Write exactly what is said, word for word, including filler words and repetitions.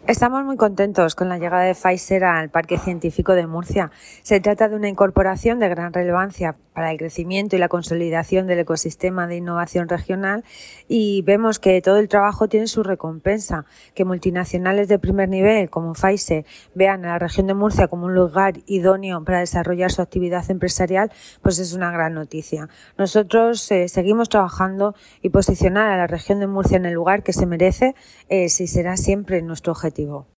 Estamos muy contentos con la llegada de Pfizer al Parque Científico de Murcia. Se trata de una incorporación de gran relevancia para el crecimiento y la consolidación del ecosistema de innovación regional y vemos que todo el trabajo tiene su recompensa. Que multinacionales de primer nivel como Pfizer vean a la región de Murcia como un lugar idóneo para desarrollar su actividad empresarial, pues es una gran noticia. Nosotros eh, seguimos trabajando y posicionar a la región de Murcia en el lugar que se merece, eh, si será siempre nuestro objetivo.